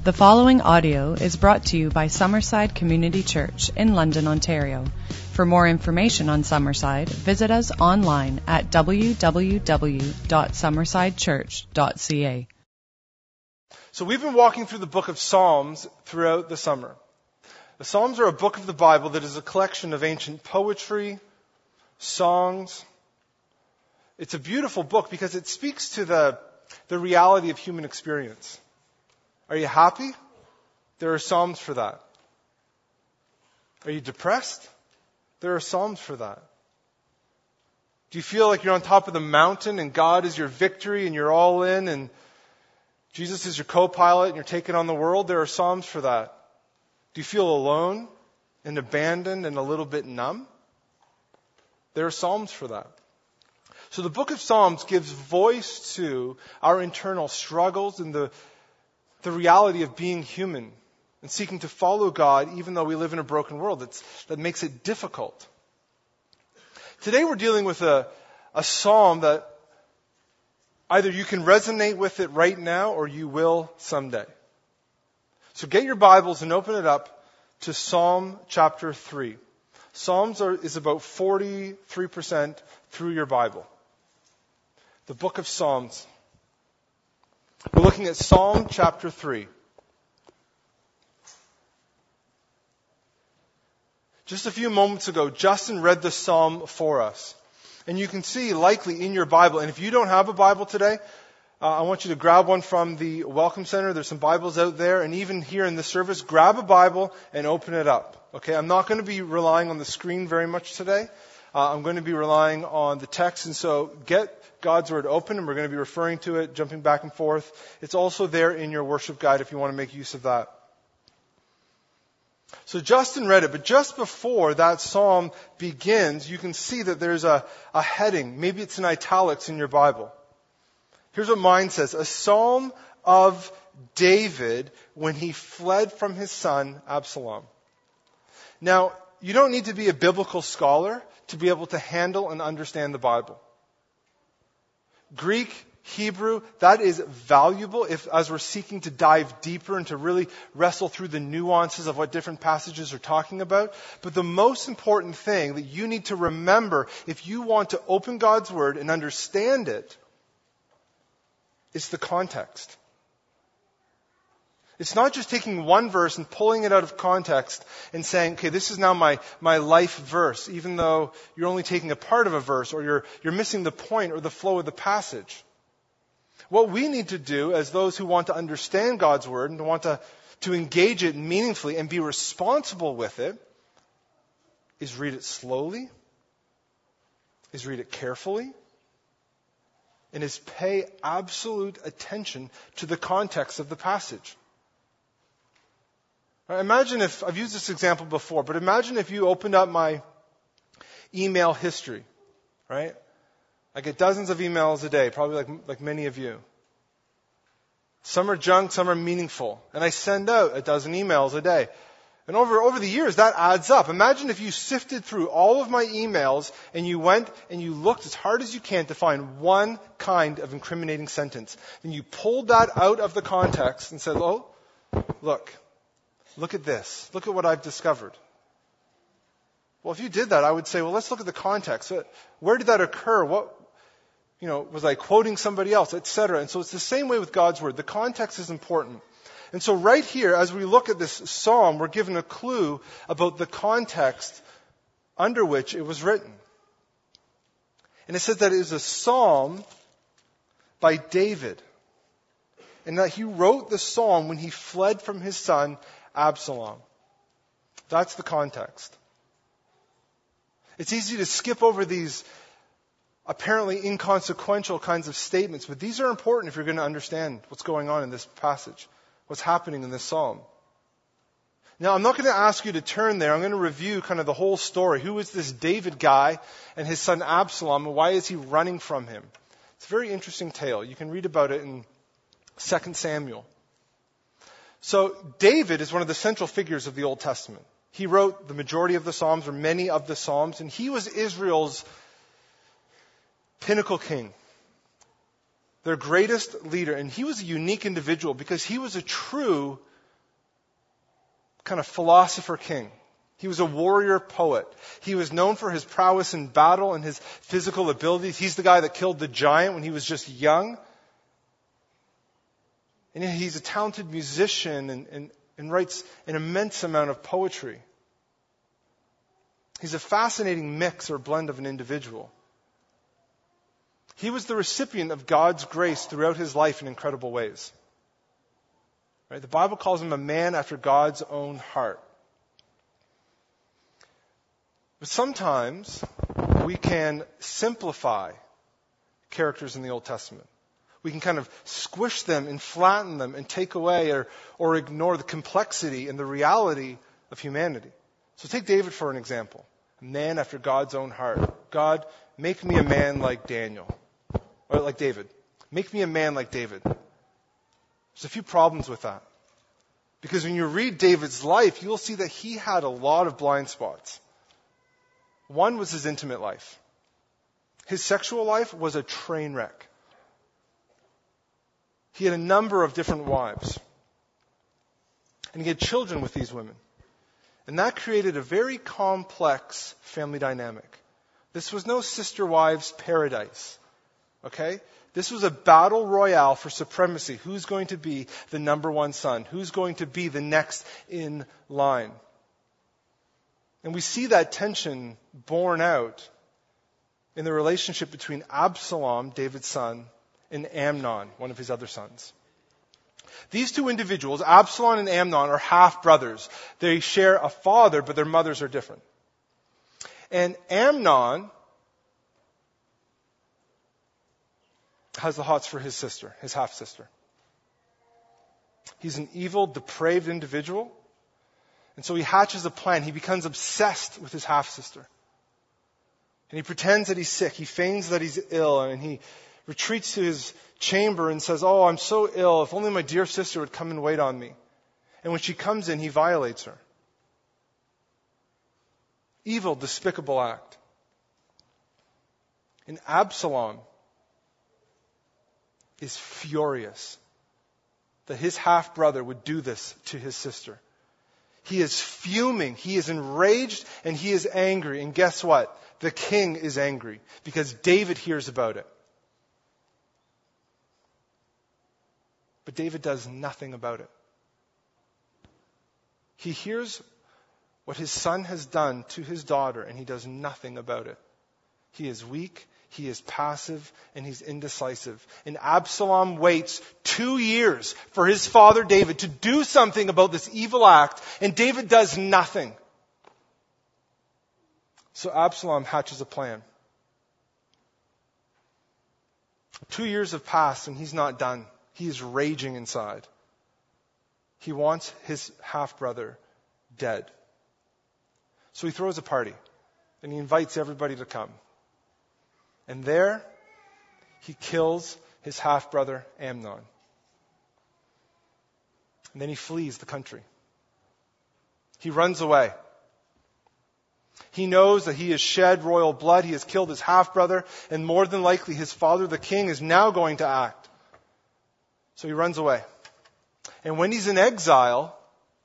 The following audio is brought to you by Summerside Community Church in London, Ontario. For more information on Summerside, visit us online at www.summersidechurch.ca. So we've been walking through the book of Psalms throughout the summer. The Psalms are a book of the Bible that is a collection of ancient poetry, songs. It's a beautiful book because it speaks to the reality of human experience. Are you happy? There are Psalms for that. Are you depressed? There are Psalms for that. Do you feel like you're on top of the mountain and God is your victory and you're all in and Jesus is your co-pilot and you're taking on the world? There are Psalms for that. Do you feel alone and abandoned and a little bit numb? There are Psalms for that. So the book of Psalms gives voice to our internal struggles and the reality of being human and seeking to follow God even though we live in a broken world that makes it difficult. Today we're dealing with a psalm that either you can resonate with it right now or you will someday. So get your Bibles and open it up to Psalm chapter 3. Psalms is about 43% through your Bible. The book of Psalms. We're looking at Psalm chapter 3. Just a few moments ago, Justin read the psalm for us. And you can see likely in your Bible, and if you don't have a Bible today, I want you to grab one from the Welcome Center. There's some Bibles out there. And even here in the service, grab a Bible and open it up. Okay, I'm not going to be relying on the screen very much today. I'm going to be relying on the text. And so get God's Word open, and we're going to be referring to it, jumping back and forth. It's also there in your worship guide if you want to make use of that. So Justin read it, but just before that psalm begins, you can see that there's a heading. Maybe it's in italics in your Bible. Here's what mine says. A psalm of David when he fled from his son Absalom. Now, you don't need to be a biblical scholar to be able to handle and understand the Bible. Greek, Hebrew, that is valuable as we're seeking to dive deeper and to really wrestle through the nuances of what different passages are talking about. But the most important thing that you need to remember if you want to open God's Word and understand it is the context. It's not just taking one verse and pulling it out of context and saying, okay, this is now my life verse, even though you're only taking a part of a verse or you're missing the point or the flow of the passage. What we need to do as those who want to understand God's Word and want to engage it meaningfully and be responsible with it is read it slowly, is read it carefully, and is pay absolute attention to the context of the passage. Imagine if, I've used this example before, but imagine if you opened up my email history, right? I get dozens of emails a day, probably like many of you. Some are junk, some are meaningful. And I send out a dozen emails a day. And over the years, that adds up. Imagine if you sifted through all of my emails and you went and you looked as hard as you can to find one kind of incriminating sentence. And you pulled that out of the context and said, oh, look at this. Look at what I've discovered. Well, if you did that, I would say, well, let's look at the context. Where did that occur? Was I quoting somebody else, etc.? And so it's the same way with God's Word. The context is important. And so right here, as we look at this psalm, we're given a clue about the context under which it was written. And it says that it is a psalm by David. And that he wrote the psalm when he fled from his son Absalom. That's the context. It's easy to skip over these apparently inconsequential kinds of statements, but these are important if you're going to understand what's going on in this passage, what's happening in this psalm. Now, I'm not going to ask you to turn there. I'm going to review kind of the whole story. Who is this David guy and his son Absalom, and why is he running from him? It's a very interesting tale. You can read about it in 2 Samuel. So David is one of the central figures of the Old Testament. He wrote the majority of the Psalms, or many of the Psalms, and he was Israel's pinnacle king. their greatest leader. And he was a unique individual because he was a true kind of philosopher king. He was a warrior poet. He was known for his prowess in battle and his physical abilities. He's the guy that killed the giant when he was just young. And he's a talented musician and writes an immense amount of poetry. He's a fascinating mix or blend of an individual. He was the recipient of God's grace throughout his life in incredible ways. Right? The Bible calls him a man after God's own heart. But sometimes we can simplify characters in the Old Testament. We can kind of squish them and flatten them and take away or ignore the complexity and the reality of humanity. So take David for an example. A man after God's own heart. God, make me a man like Daniel. Or like David. Make me a man like David. There's a few problems with that. Because when you read David's life, you'll see that he had a lot of blind spots. One was his intimate life. His sexual life was a train wreck. He had a number of different wives. And he had children with these women. And that created a very complex family dynamic. This was no sister wives paradise. Okay? This was a battle royale for supremacy. Who's going to be the number one son? Who's going to be the next in line? And we see that tension borne out in the relationship between Absalom, David's son, and Amnon, one of his other sons. These two individuals, Absalom and Amnon, are half-brothers. They share a father, but their mothers are different. And Amnon has the hots for his sister, his half-sister. He's an evil, depraved individual. And so he hatches a plan. He becomes obsessed with his half-sister. And he pretends that he's sick. He feigns that he's ill. And he retreats to his chamber and says, "Oh, I'm so ill. If only my dear sister would come and wait on me." And when she comes in, he violates her. Evil, despicable act. And Absalom is furious that his half-brother would do this to his sister. He is fuming, he is enraged, and he is angry. And guess what? The king is angry because David hears about it. But David does nothing about it. He hears what his son has done to his daughter, and he does nothing about it. He is weak, he is passive, and he's indecisive. And Absalom waits 2 years for his father David to do something about this evil act, and David does nothing. So Absalom hatches a plan. 2 years have passed, and he's not done. He is raging inside. He wants his half-brother dead. So he throws a party, and he invites everybody to come. And there, he kills his half-brother Amnon. And then he flees the country. He runs away. He knows that he has shed royal blood. He has killed his half-brother. And more than likely, his father, the king, is now going to act. So he runs away. And when he's in exile,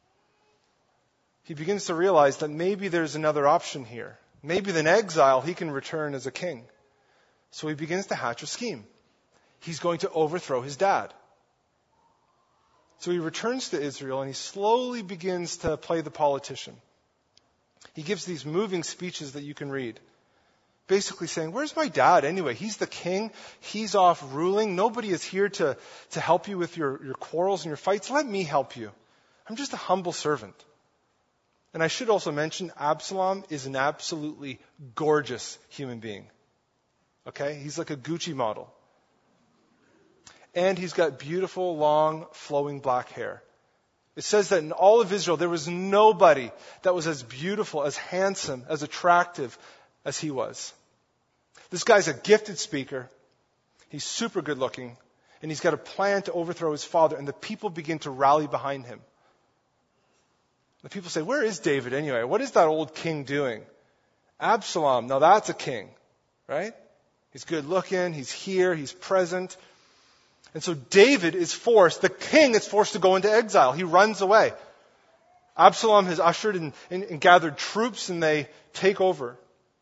he begins to realize that maybe there's another option here. Maybe in exile, he can return as a king. So he begins to hatch a scheme. He's going to overthrow his dad. So he returns to Israel and he slowly begins to play the politician. He gives these moving speeches that you can read. Basically saying, "Where's my dad anyway? He's the king. He's off ruling. Nobody is here to help you with your quarrels and your fights. Let me help you. I'm just a humble servant." And I should also mention, Absalom is an absolutely gorgeous human being. Okay? He's like a Gucci model. And he's got beautiful, long, flowing black hair. It says that in all of Israel, there was nobody that was as beautiful, as handsome, as attractive as he was. This guy's a gifted speaker. He's super good looking. And he's got a plan to overthrow his father. And the people begin to rally behind him. The people say, "Where is David anyway? What is that old king doing?" Absalom, now that's a king, right? He's good looking, he's here, he's present. And so David is forced, the king is forced to go into exile. He runs away. Absalom has ushered and gathered troops, and they take over.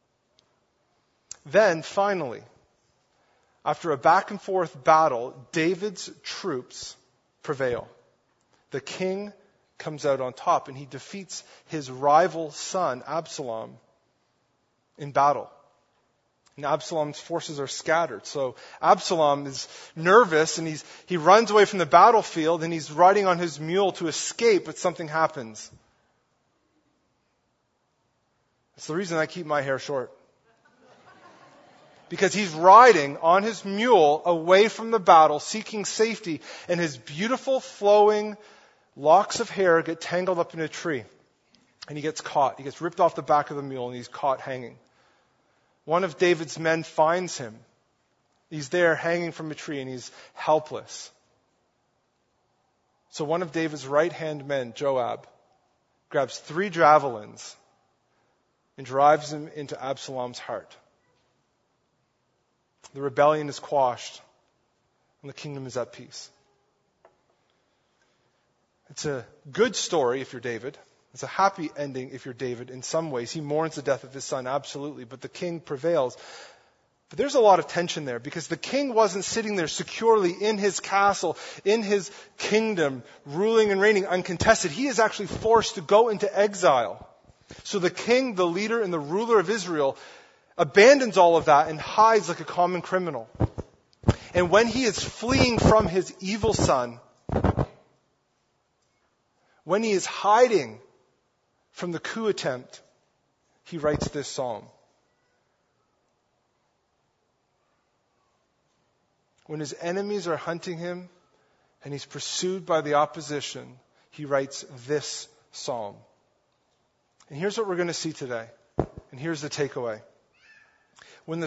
Then, finally, after a back and forth battle, David's troops prevail. The king comes out on top, and he defeats his rival son, Absalom, in battle. And Absalom's forces are scattered. So Absalom is nervous, and he runs away from the battlefield, and he's riding on his mule to escape, but something happens. It's the reason I keep my hair short. Because he's riding on his mule away from the battle, seeking safety, and his beautiful flowing locks of hair get tangled up in a tree. And he gets caught. He gets ripped off the back of the mule, and he's caught hanging. One of David's men finds him. He's there hanging from a tree, and he's helpless. So one of David's right-hand men, Joab, grabs 3 javelins and drives them into Absalom's heart. The rebellion is quashed, and the kingdom is at peace. It's a good story if you're David. It's a happy ending if you're David in some ways. He mourns the death of his son, absolutely, but the king prevails. But there's a lot of tension there, because the king wasn't sitting there securely in his castle, in his kingdom, ruling and reigning uncontested. He is actually forced to go into exile. So the king, the leader, and the ruler of Israel abandons all of that and hides like a common criminal. And when he is fleeing from his evil son, when he is hiding from the coup attempt, he writes this psalm. When his enemies are hunting him and he's pursued by the opposition, he writes this psalm. And here's what we're going to see today. And here's the takeaway. When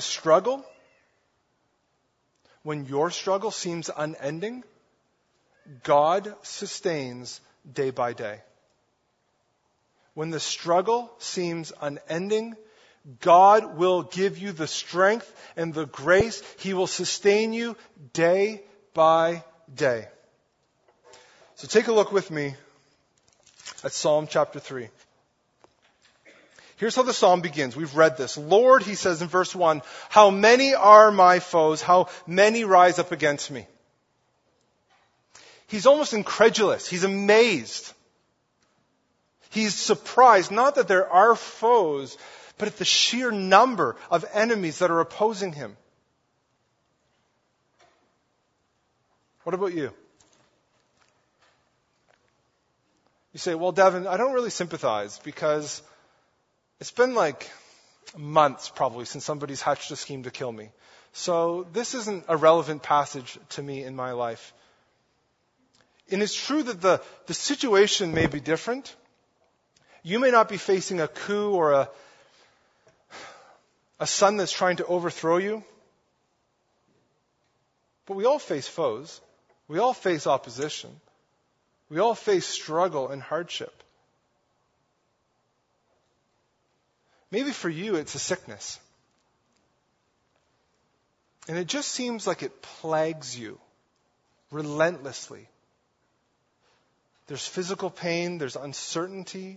your struggle seems unending, God sustains day by day. When the struggle seems unending, God will give you the strength and the grace. He will sustain you day by day. So take a look with me at Psalm chapter 3. Here's how the psalm begins. We've read this. Lord, he says in verse 1, how many are my foes? How many rise up against me? He's almost incredulous. He's amazed. He's surprised, not that there are foes, but at the sheer number of enemies that are opposing him. What about you? You say, well, Devin, I don't really sympathize because it's been like months probably since somebody's hatched a scheme to kill me. So this isn't a relevant passage to me in my life. And it's true that the situation may be different. You may not be facing a coup or a son that's trying to overthrow you. But we all face foes. We all face opposition. We all face struggle and hardship. Maybe for you it's a sickness. And it just seems like it plagues you relentlessly. There's physical pain, there's uncertainty,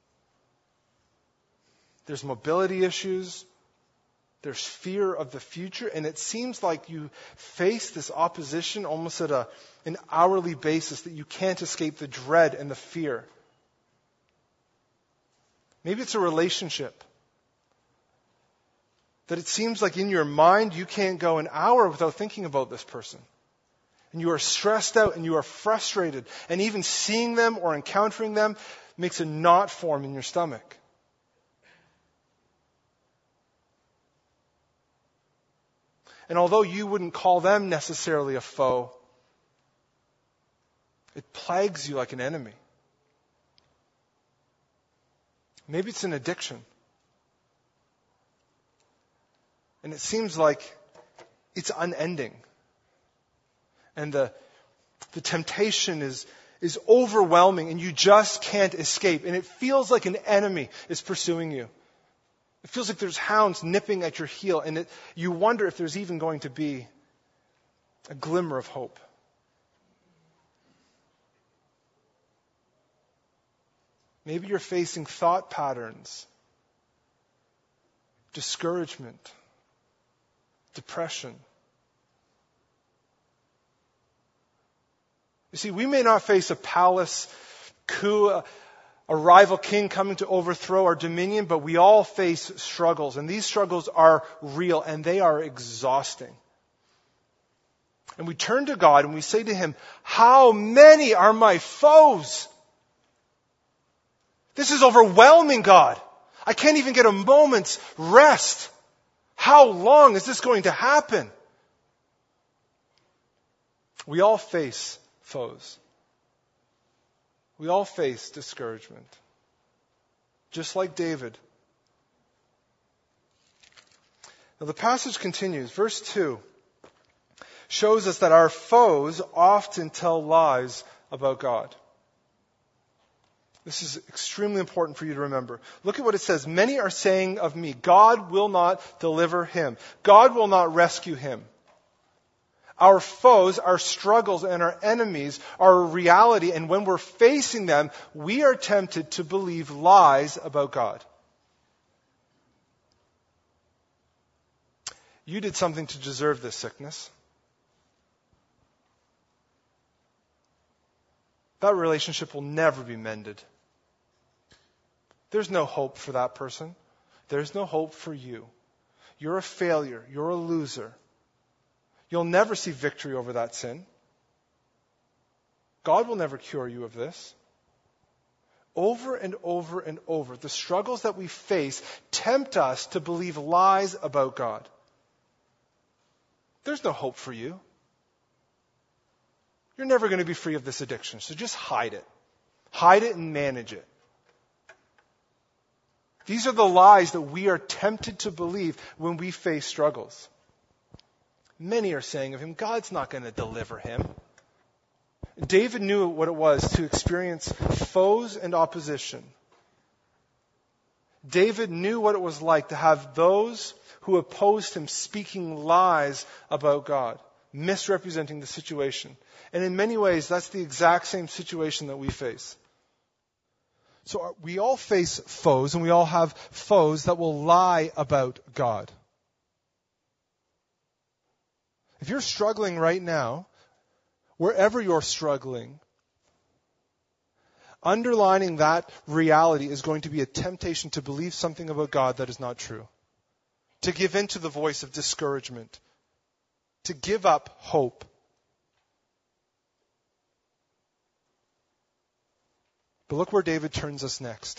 there's mobility issues, there's fear of the future, and it seems like you face this opposition almost at an hourly basis, that you can't escape the dread and the fear. Maybe it's a relationship that it seems like in your mind you can't go an hour without thinking about this person. And you are stressed out and you are frustrated, and even seeing them or encountering them makes a knot form in your stomach. And although you wouldn't call them necessarily a foe, it plagues you like an enemy. Maybe it's an addiction. And it seems like it's unending. And the temptation is overwhelming, and you just can't escape. And it feels like an enemy is pursuing you. It feels like there's hounds nipping at your heel, and you wonder if there's even going to be a glimmer of hope. Maybe you're facing thought patterns, discouragement, depression. You see, we may not face a palace coup, a rival king coming to overthrow our dominion, but we all face struggles, and these struggles are real, and they are exhausting. And we turn to God and we say to Him, how many are my foes? This is overwhelming, God. I can't even get a moment's rest. How long is this going to happen? We all face foes. We all face discouragement. Just like David. Now the passage continues. Verse 2 shows us that our foes often tell lies about God. This is extremely important for you to remember. Look at what it says. Many are saying of me, God will not deliver him. God will not rescue him. Our foes, our struggles, and our enemies are a reality, and when we're facing them, we are tempted to believe lies about God. You did something to deserve this sickness. That relationship will never be mended. There's no hope for that person. There's no hope for you. You're a failure. You're a loser. You'll never see victory over that sin. God will never cure you of this. Over and over and over, the struggles that we face tempt us to believe lies about God. There's no hope for you. You're never going to be free of this addiction, so just hide it. Hide it and manage it. These are the lies that we are tempted to believe when we face struggles. Many are saying of him, God's not going to deliver him. David knew what it was to experience foes and opposition. David knew what it was like to have those who opposed him speaking lies about God, misrepresenting the situation. And in many ways, that's the exact same situation that we face. So we all face foes, and we all have foes that will lie about God. If you're struggling right now, wherever you're struggling, underlining that reality is going to be a temptation to believe something about God that is not true. To give in to the voice of discouragement. To give up hope. But look where David turns us next.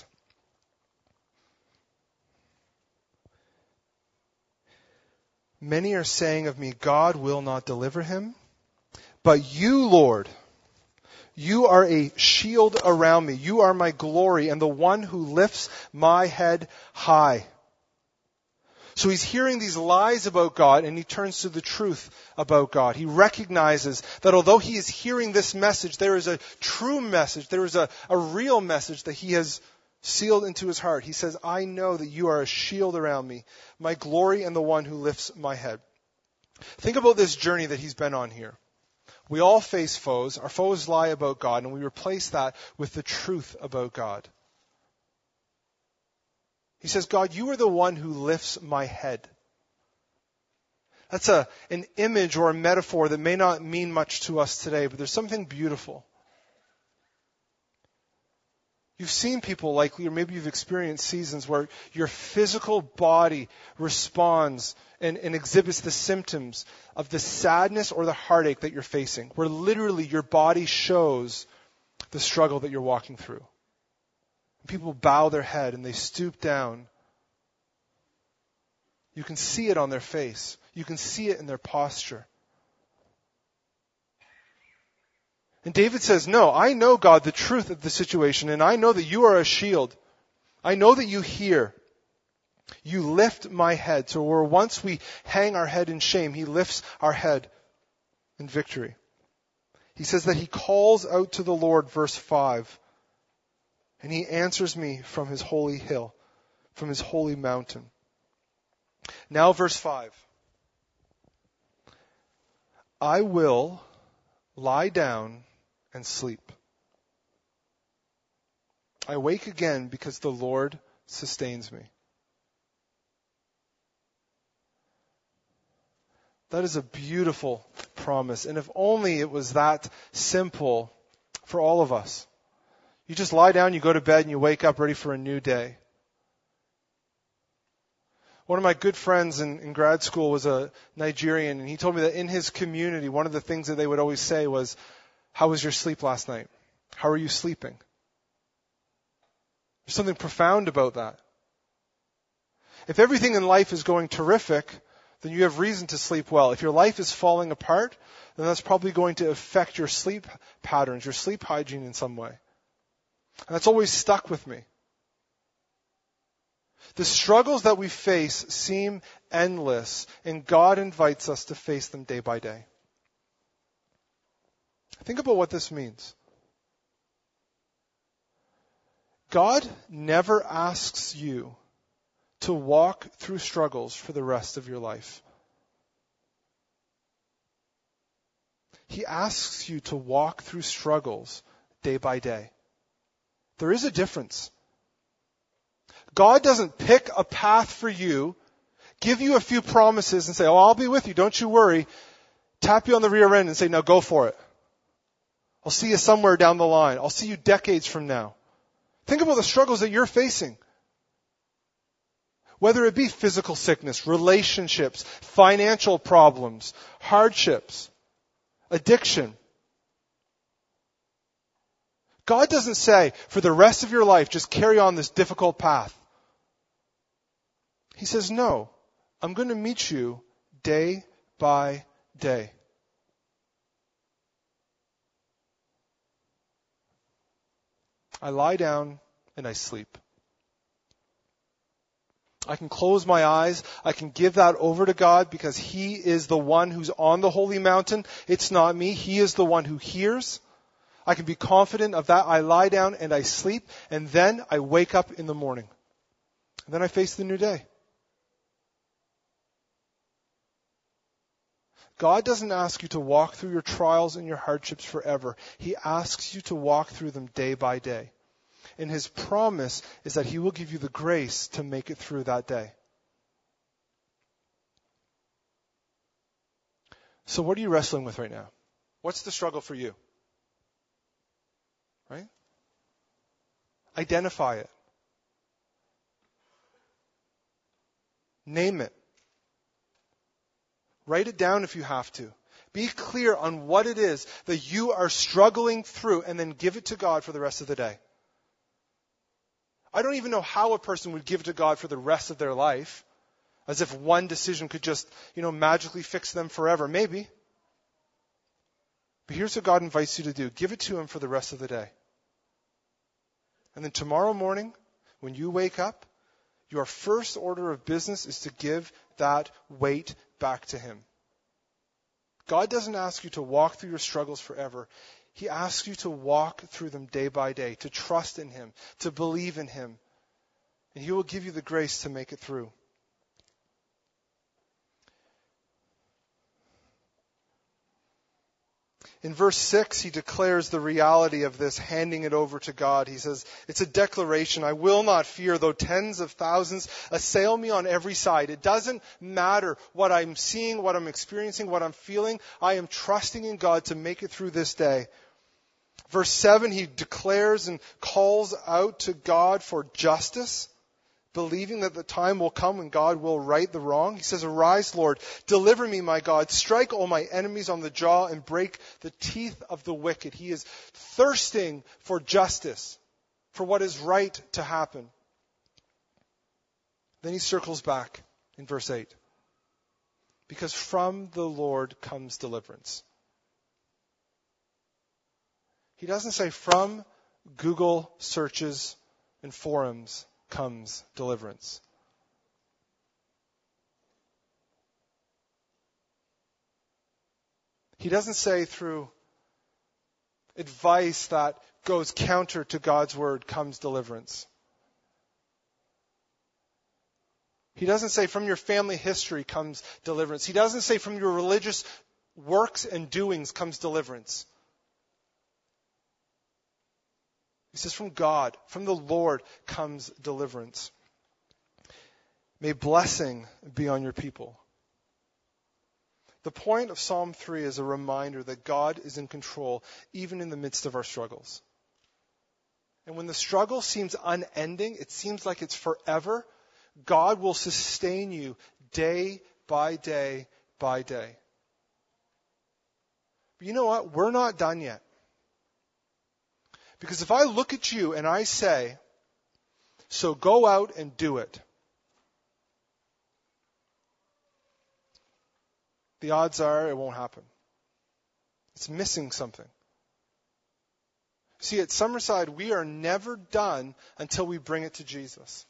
Many are saying of me, God will not deliver him. But you, Lord, you are a shield around me. You are my glory and the one who lifts my head high. So he's hearing these lies about God, and he turns to the truth about God. He recognizes that although he is hearing this message, there is a true message, there is a real message that he has sealed into his heart. He says, I know that you are a shield around me, my glory and the one who lifts my head. Think about this journey that he's been on here. We all face foes. Our foes lie about God, and we replace that with the truth about God. He says, God, you are the one who lifts my head. That's an image or a metaphor that may not mean much to us today, but there's something beautiful. You've seen people likely, or maybe you've experienced seasons where your physical body responds and exhibits the symptoms of the sadness or the heartache that you're facing, where literally your body shows the struggle that you're walking through. People bow their head and they stoop down. You can see it on their face. You can see it in their posture. And David says, no, I know, God, the truth of the situation, and I know that you are a shield. I know that you hear. You lift my head. So where once we hang our head in shame, he lifts our head in victory. He says that he calls out to the Lord, verse 5. And he answers me from his holy hill, from his holy mountain. Now verse 5. I will lie down and sleep. I wake again because the Lord sustains me. That is a beautiful promise. And if only it was that simple for all of us. You just lie down, you go to bed, and you wake up ready for a new day. One of my good friends in grad school was a Nigerian, and he told me that in his community, one of the things that they would always say was, "How was your sleep last night? How are you sleeping?" There's something profound about that. If everything in life is going terrific, then you have reason to sleep well. If your life is falling apart, then that's probably going to affect your sleep patterns, your sleep hygiene in some way. And that's always stuck with me. The struggles that we face seem endless, and God invites us to face them day by day. Think about what this means. God never asks you to walk through struggles for the rest of your life. He asks you to walk through struggles day by day. There is a difference. God doesn't pick a path for you, give you a few promises and say, "Oh, I'll be with you, don't you worry," tap you on the rear end and say, "Now go for it. I'll see you somewhere down the line. I'll see you decades from now." Think about the struggles that you're facing. Whether it be physical sickness, relationships, financial problems, hardships, addiction. God doesn't say, for the rest of your life, just carry on this difficult path. He says, no, I'm going to meet you day by day. I lie down and I sleep. I can close my eyes. I can give that over to God because He is the one who's on the holy mountain. It's not me. He is the one who hears. I can be confident of that. I lie down and I sleep, and then I wake up in the morning. And then I face the new day. God doesn't ask you to walk through your trials and your hardships forever. He asks you to walk through them day by day. And His promise is that He will give you the grace to make it through that day. So what are you wrestling with right now? What's the struggle for you? Right? Identify it. Name it. Write it down if you have to. Be clear on what it is that you are struggling through, and then give it to God for the rest of the day. I don't even know how a person would give to God for the rest of their life, as if one decision could just, magically fix them forever. Maybe. But here's what God invites you to do. Give it to Him for the rest of the day. And then tomorrow morning, when you wake up, your first order of business is to give that weight back to Him. God doesn't ask you to walk through your struggles forever. He asks you to walk through them day by day, to trust in Him, to believe in Him. And He will give you the grace to make it through. In verse 6, he declares the reality of this, handing it over to God. He says, it's a declaration. I will not fear, though tens of thousands assail me on every side. It doesn't matter what I'm seeing, what I'm experiencing, what I'm feeling. I am trusting in God to make it through this day. Verse 7, he declares and calls out to God for justice, believing that the time will come when God will right the wrong. He says, arise, Lord, deliver me, my God. Strike all my enemies on the jaw and break the teeth of the wicked. He is thirsting for justice, for what is right to happen. Then he circles back in verse 8. Because from the Lord comes deliverance. He doesn't say from Google searches and forums comes deliverance. He doesn't say through advice that goes counter to God's word comes deliverance. He doesn't say from your family history comes deliverance. He doesn't say from your religious works and doings comes deliverance. He says, from God, from the Lord comes deliverance. May blessing be on your people. The point of Psalm 3 is a reminder that God is in control even in the midst of our struggles. And when the struggle seems unending, it seems like it's forever, God will sustain you day by day by day. But you know what? We're not done yet. Because if I look at you and I say, so go out and do it, the odds are it won't happen. It's missing something. See, at Summerside, we are never done until we bring it to Jesus.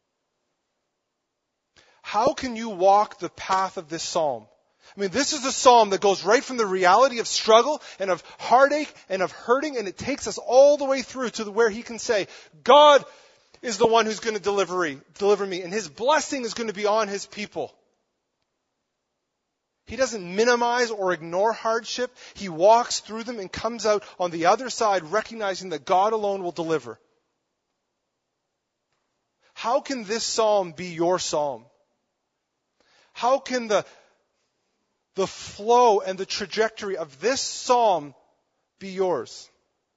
How can you walk the path of this psalm? I mean, this is a psalm that goes right from the reality of struggle and of heartache and of hurting, and it takes us all the way through to where he can say, God is the one who's going to deliver me, and his blessing is going to be on his people. He doesn't minimize or ignore hardship. He walks through them and comes out on the other side recognizing that God alone will deliver. How can this psalm be your psalm? How can the flow and the trajectory of this psalm be yours?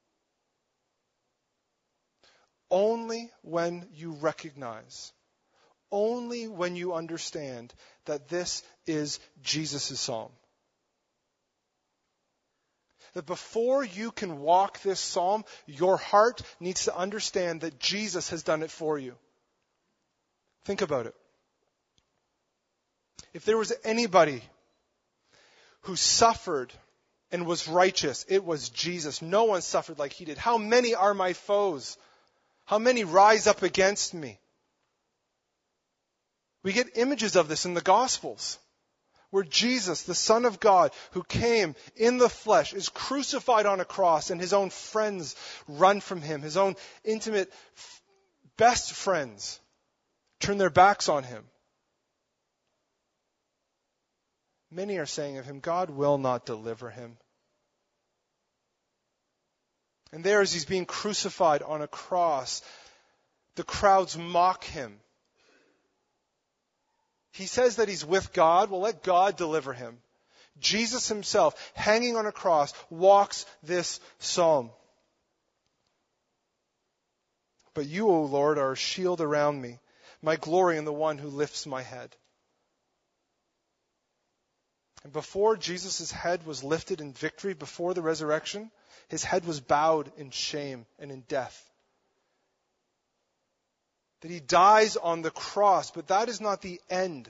Only when you recognize, only when you understand that this is Jesus' psalm. That before you can walk this psalm, your heart needs to understand that Jesus has done it for you. Think about it. If there was anybody who suffered and was righteous, it was Jesus. No one suffered like he did. How many are my foes? How many rise up against me? We get images of this in the Gospels, where Jesus, the Son of God, who came in the flesh, is crucified on a cross, and his own friends run from him. His own intimate, best friends turn their backs on him. Many are saying of him, God will not deliver him. And there, as he's being crucified on a cross, the crowds mock him. He says that he's with God. Well, let God deliver him. Jesus himself, hanging on a cross, walks this psalm. But you, O Lord, are a shield around me, my glory in the one who lifts my head. And before Jesus' head was lifted in victory, before the resurrection, his head was bowed in shame and in death. That he dies on the cross, but that is not the end.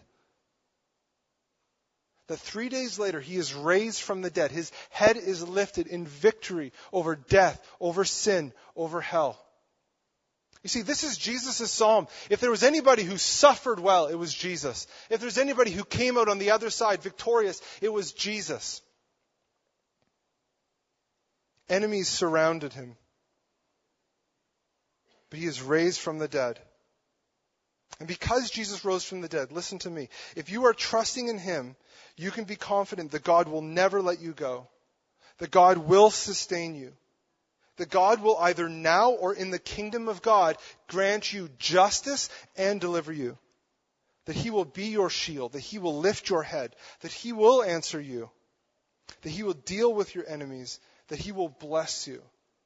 That 3 days later, he is raised from the dead. His head is lifted in victory over death, over sin, over hell. You see, this is Jesus' psalm. If there was anybody who suffered well, it was Jesus. If there's anybody who came out on the other side victorious, it was Jesus. Enemies surrounded him, but he is raised from the dead. And because Jesus rose from the dead, listen to me, if you are trusting in him, you can be confident that God will never let you go, that God will sustain you, that God will either now or in the kingdom of God grant you justice and deliver you, that he will be your shield, that he will lift your head, that he will answer you, that he will deal with your enemies, that he will bless you.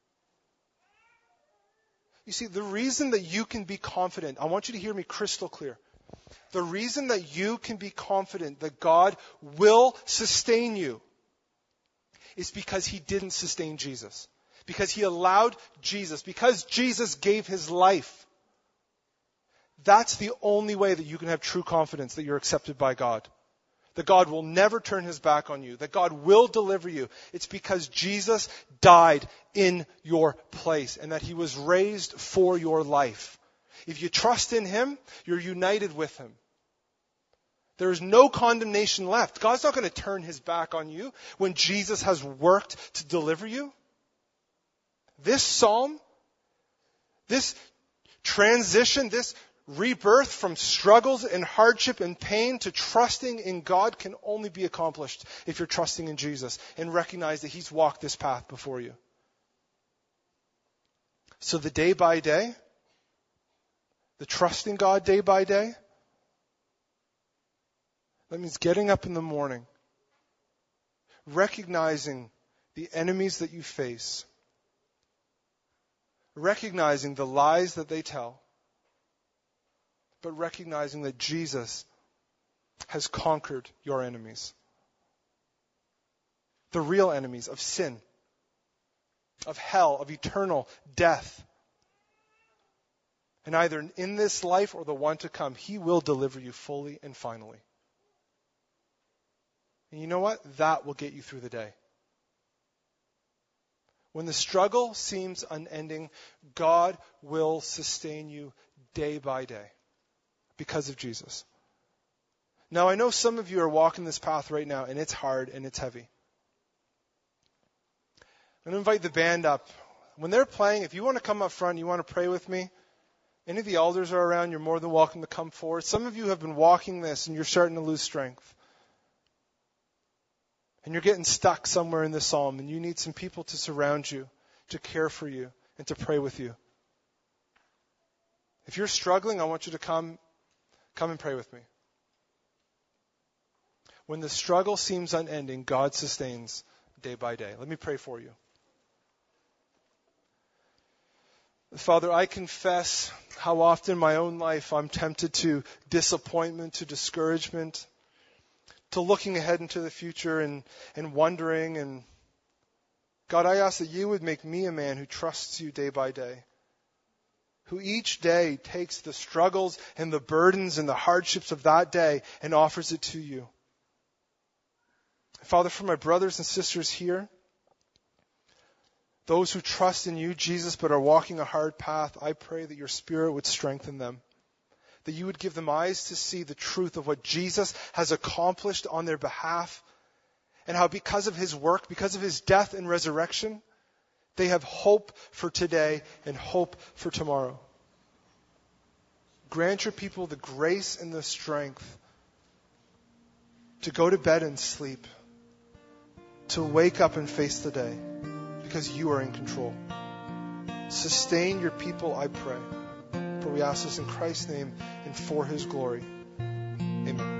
You see, the reason that you can be confident, I want you to hear me crystal clear. The reason that you can be confident that God will sustain you is because he didn't sustain Jesus. Because he allowed Jesus, because Jesus gave his life. That's the only way that you can have true confidence that you're accepted by God. That God will never turn his back on you. That God will deliver you. It's because Jesus died in your place and that he was raised for your life. If you trust in him, you're united with him. There is no condemnation left. God's not going to turn his back on you when Jesus has worked to deliver you. This psalm, this transition, this rebirth from struggles and hardship and pain to trusting in God can only be accomplished if you're trusting in Jesus and recognize that he's walked this path before you. So the day by day, the trusting God day by day, that means getting up in the morning, recognizing the enemies that you face, recognizing the lies that they tell, but recognizing that Jesus has conquered your enemies. The real enemies of sin, of hell, of eternal death. And either in this life or the one to come, He will deliver you fully and finally. And you know what? That will get you through the day. When the struggle seems unending, God will sustain you day by day because of Jesus. Now, I know some of you are walking this path right now, and it's hard and it's heavy. I'm going to invite the band up. When they're playing, if you want to come up front, you want to pray with me, any of the elders are around, you're more than welcome to come forward. Some of you have been walking this and you're starting to lose strength. And you're getting stuck somewhere in this psalm and you need some people to surround you, to care for you, and to pray with you. If you're struggling, I want you to come and pray with me. When the struggle seems unending, God sustains day by day. Let me pray for you. Father, I confess how often in my own life I'm tempted to disappointment, to discouragement, to looking ahead into the future and wondering. And God, I ask that you would make me a man who trusts you day by day, who each day takes the struggles and the burdens and the hardships of that day and offers it to you. Father, for my brothers and sisters here, those who trust in you, Jesus, but are walking a hard path, I pray that your Spirit would strengthen them, that you would give them eyes to see the truth of what Jesus has accomplished on their behalf, and how because of his work, because of his death and resurrection, they have hope for today and hope for tomorrow. Grant your people the grace and the strength to go to bed and sleep, to wake up and face the day, because you are in control. Sustain your people, I pray. For we ask this in Christ's name and for his glory. Amen.